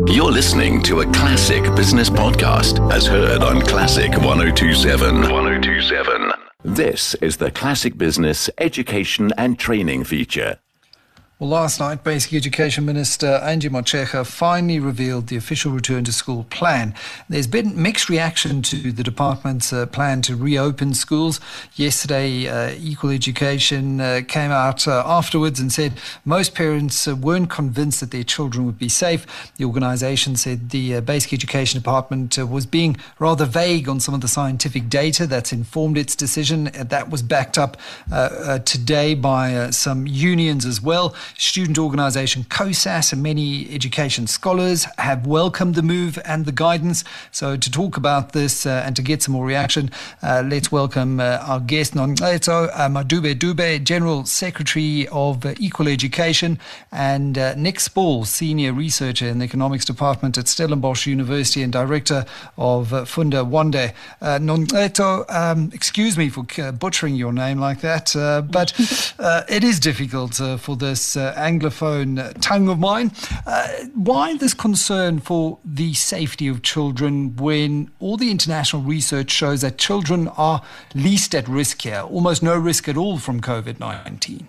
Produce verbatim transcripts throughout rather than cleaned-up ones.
You're listening to a classic business podcast as heard on Classic one oh two point seven. one oh two point seven. This is the Classic Business Education and Training feature. Well, last night, Basic Education Minister Angie Motshekga finally revealed the official return to school plan. There's been mixed reaction to the department's uh, plan to reopen schools. Yesterday, uh, Equal Education uh, came out uh, afterwards and said most parents uh, weren't convinced that their children would be safe. The organisation said the uh, Basic Education Department uh, was being rather vague on some of the scientific data that's informed its decision. Uh, that was backed up uh, uh, today by uh, some unions as well. Student organisation COSAS and many education scholars have welcomed the move and the guidance. So to talk about this uh, and to get some more reaction, uh, let's welcome uh, our guest, Nonqetho uh, Madube Dube, General Secretary of uh, Equal Education, and uh, Nick Spall, Senior Researcher in the Economics Department at Stellenbosch University and Director of uh, Funda Wande. Uh, Nonqetho, um, excuse me for uh, butchering your name like that, uh, but uh, it is difficult uh, for this Uh, Anglophone uh, tongue of mine. Uh, why this concern for the safety of children when all the international research shows that children are least at risk here, almost no risk at all from COVID nineteen?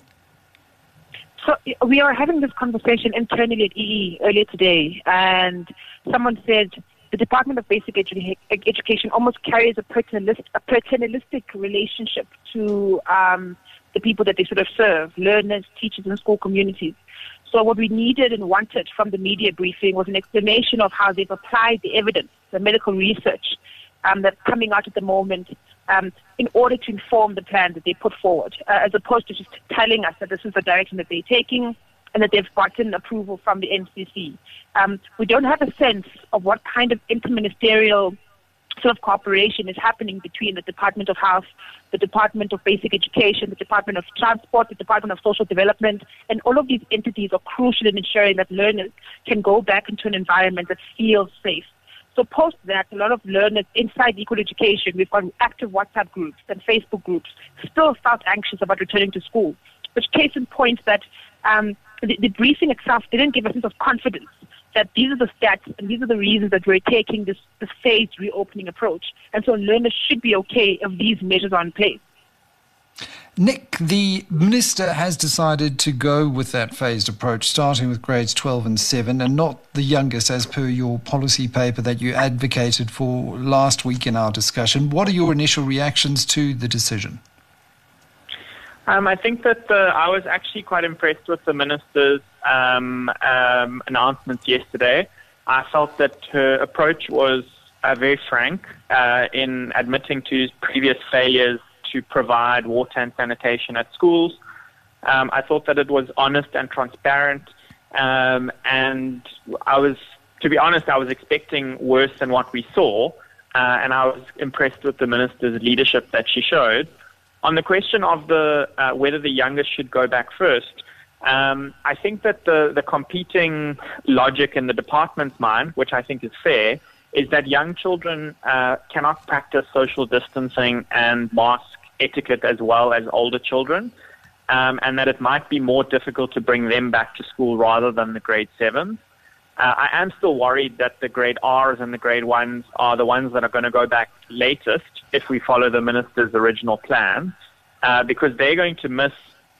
So we are having this conversation internally at E E earlier today, and someone said the Department of Basic Edu- Education almost carries a, paternalist, a paternalistic relationship to um, the people that they sort of serve, learners, teachers, and school communities. So what we needed and wanted from the media briefing was an explanation of how they've applied the evidence, the medical research um, that's coming out at the moment um, in order to inform the plan that they put forward, uh, as opposed to just telling us that this is the direction that they're taking and that they've gotten approval from the N C C. Um, we don't have a sense of what kind of interministerial sort of cooperation is happening between the Department of Health, the Department of Basic Education, the Department of Transport, the Department of Social Development, and all of these entities are crucial in ensuring that learners can go back into an environment that feels safe. So post that, a lot of learners inside Equal Education, we've got active WhatsApp groups and Facebook groups, still felt anxious about returning to school, which case in point that um, the, the briefing itself didn't give a sense of confidence that these are the stats and these are the reasons that we're taking this, this phased reopening approach. And so learners should be okay if these measures are in place. Nick, the minister has decided to go with that phased approach, starting with grades twelve and seven, and not the youngest, as per your policy paper that you advocated for last week in our discussion. What are your initial reactions to the decision? Um, I think that the, I was actually quite impressed with the minister's um, um, announcements yesterday. I felt that her approach was uh, very frank uh, in admitting to previous failures to provide water and sanitation at schools. Um, I thought that it was honest and transparent, um, and I was, to be honest, I was expecting worse than what we saw, uh, and I was impressed with the minister's leadership that she showed. On the question of the uh, whether the youngest should go back first, um, I think that the, the competing logic in the department's mind, which I think is fair, is that young children uh, cannot practice social distancing and mask etiquette as well as older children, um, and that it might be more difficult to bring them back to school rather than the grade sevens. Uh, I am still worried that the grade R's and the grade ones are the ones that are going to go back latest if we follow the minister's original plan, uh, because they're going to miss,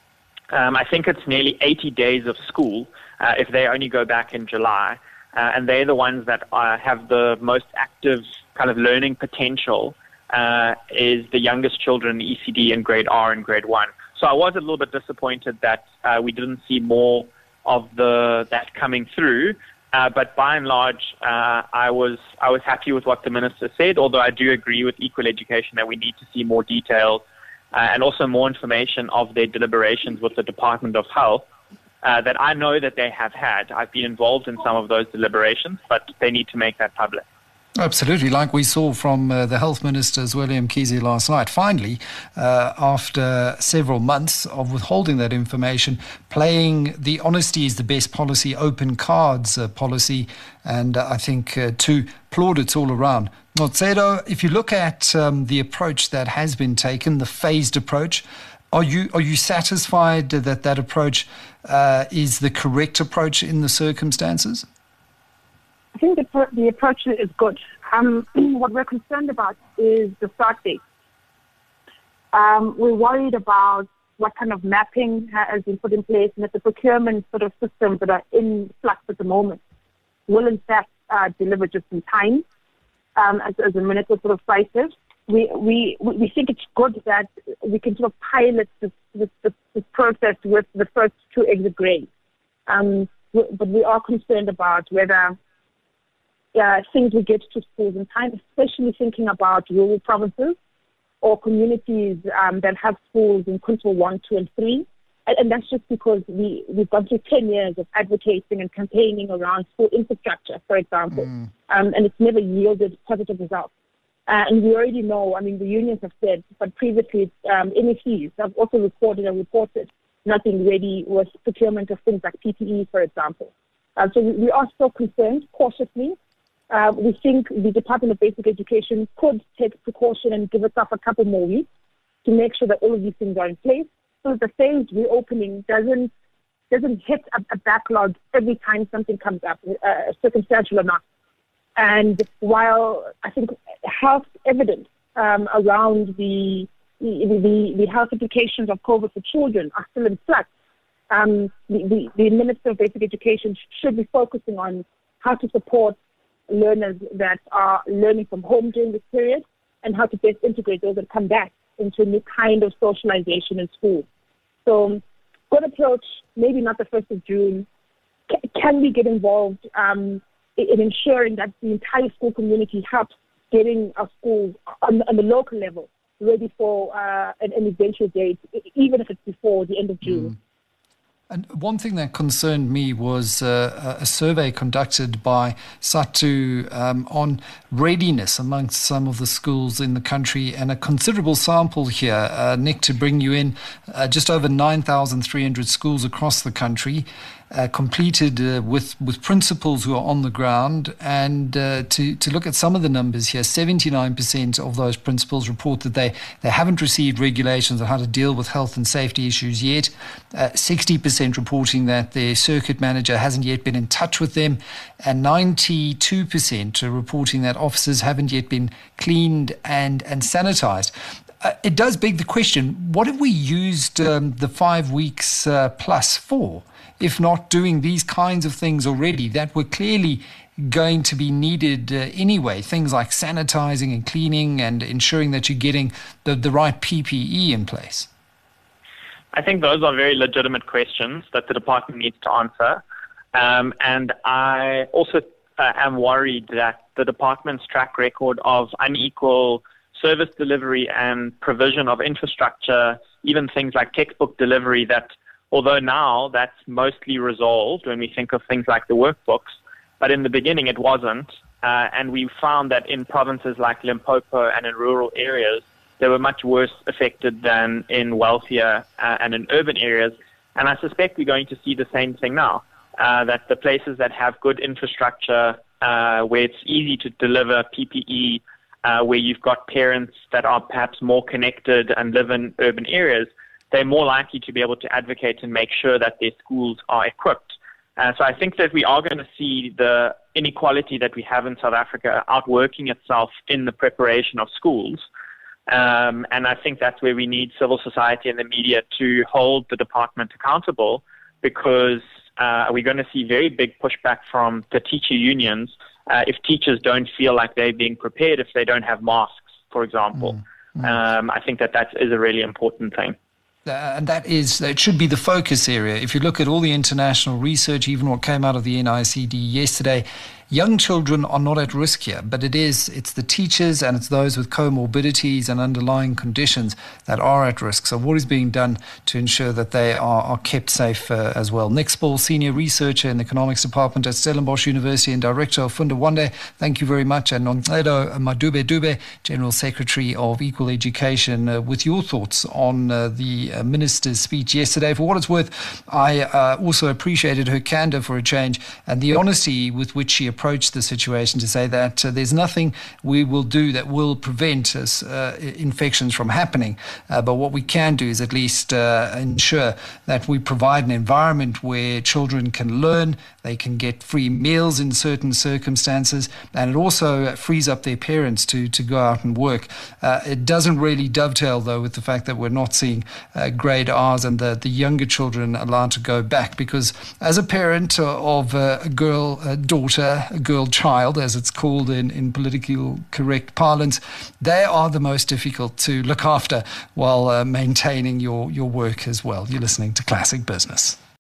um, I think it's nearly eighty days of school uh, if they only go back in July. Uh, and they're the ones that uh, have the most active kind of learning potential, uh, is the youngest children in the E C D in grade R and grade one. So I was a little bit disappointed that uh, we didn't see more of the that coming through. Uh, but by and large, uh, I was I was happy with what the minister said, although I do agree with Equal Education that we need to see more details uh, and also more information of their deliberations with the Department of Health uh, that I know that they have had. I've been involved in some of those deliberations, but they need to make that public. Absolutely, like we saw from uh, the Health Minister, Zweli Mkhize, last night. Finally, uh, after several months of withholding that information, playing the honesty is the best policy, open cards uh, policy, and uh, I think uh, two plaudits all around. Nonqetho, if you look at um, the approach that has been taken, the phased approach, are you are you satisfied that that approach uh, is the correct approach in the circumstances? think the, pro- the approach is good. Um, what we're concerned about is the start date. Um, we're worried about what kind of mapping has been put in place and that the procurement sort of systems that are in flux at the moment will in fact uh, deliver just in time, um, as, as the minister sort of cited. We, we, we think it's good that we can sort of pilot this, this, this, this process with the first two exit grades. Um, but we are concerned about whether uh, things will get to schools in time, especially thinking about rural provinces or communities um, that have schools in Quintal one, two, and three. And, and that's just because we, we've gone through ten years of advocating and campaigning around school infrastructure, for example, mm. um, and it's never yielded positive results. Uh, and we already know, I mean, the unions have said, but previously um, N F Cs have also recorded and reported nothing ready with procurement of things like P P E, for example. Uh, so we, we are still concerned, cautiously. Uh, we think the Department of Basic Education could take precaution and give itself a couple more weeks to make sure that all of these things are in place, so that the phased reopening doesn't doesn't hit a, a backlog every time something comes up, uh, circumstantial or not. And while I think health evidence um, around the the, the the health implications of COVID for children are still in flux, um, the, the, the Minister of Basic Education should be focusing on how to support learners that are learning from home during this period and how to best integrate those that come back into a new kind of socialization in school. So, good approach, maybe not the first of June. C- can we get involved um, in ensuring that the entire school community helps getting our schools on, on the local level ready for uh, an, an eventual date, even if it's before the end of June? Mm. And one thing that concerned me was uh, a survey conducted by SADTU um, on readiness amongst some of the schools in the country, and a considerable sample here, uh, Nick, to bring you in, uh, just over nine thousand three hundred schools across the country. Uh, completed uh, with with principals who are on the ground, and uh, to to look at some of the numbers here, seventy-nine percent of those principals report that they they haven't received regulations on how to deal with health and safety issues yet. Uh, sixty percent reporting that their circuit manager hasn't yet been in touch with them, and ninety-two percent are reporting that officers haven't yet been cleaned and and sanitized. Uh, it does beg the question: what have we used um, the five weeks uh, plus for, if not doing these kinds of things already that were clearly going to be needed uh, anyway? Things like sanitizing and cleaning and ensuring that you're getting the, the right P P E in place. I think those are very legitimate questions that the department needs to answer. Um, and I also uh, am worried that the department's track record of unequal service delivery and provision of infrastructure, even things like textbook delivery, that although now that's mostly resolved when we think of things like the workbooks, but in the beginning it wasn't. Uh, and we found that in provinces like Limpopo and in rural areas, they were much worse affected than in wealthier uh, and in urban areas. And I suspect we're going to see the same thing now, uh, that the places that have good infrastructure, uh, where it's easy to deliver P P E, uh, where you've got parents that are perhaps more connected and live in urban areas, they're more likely to be able to advocate and make sure that their schools are equipped. Uh, so I think that we are going to see the inequality that we have in South Africa outworking itself in the preparation of schools. Um, and I think that's where we need civil society and the media to hold the department accountable, because uh, we're going to see very big pushback from the teacher unions uh, if teachers don't feel like they're being prepared, if they don't have masks, for example. Mm, mm. Um, I think that that is a really important thing. Uh, and that is, it should be the focus area. If you look at all the international research, even what came out of the N I C D yesterday, young children are not at risk here, but it is, it's the teachers and it's those with comorbidities and underlying conditions that are at risk. So what is being done to ensure that they are, are kept safe uh, as well? Nick Spall, Senior Researcher in the Economics Department at Stellenbosch University and Director of Funda Wande, thank you very much. And Noncedo Madube Dube, General Secretary of Equal Education, uh, with your thoughts on uh, the the uh, minister's speech yesterday. For what it's worth, I uh, also appreciated her candor for a change and the honesty with which she approached the situation to say that uh, there's nothing we will do that will prevent us, uh, infections from happening. Uh, but what we can do is at least uh, ensure that we provide an environment where children can learn, they can get free meals in certain circumstances, and it also frees up their parents to, to go out and work. Uh, it doesn't really dovetail, though, with the fact that we're not seeing uh, grade R's and the, the younger children allowed to go back, because as a parent of uh, a girl, a daughter, a girl child, as it's called in, in political correct parlance, they are the most difficult to look after while uh, maintaining your, your work as well. You're listening to Classic Business.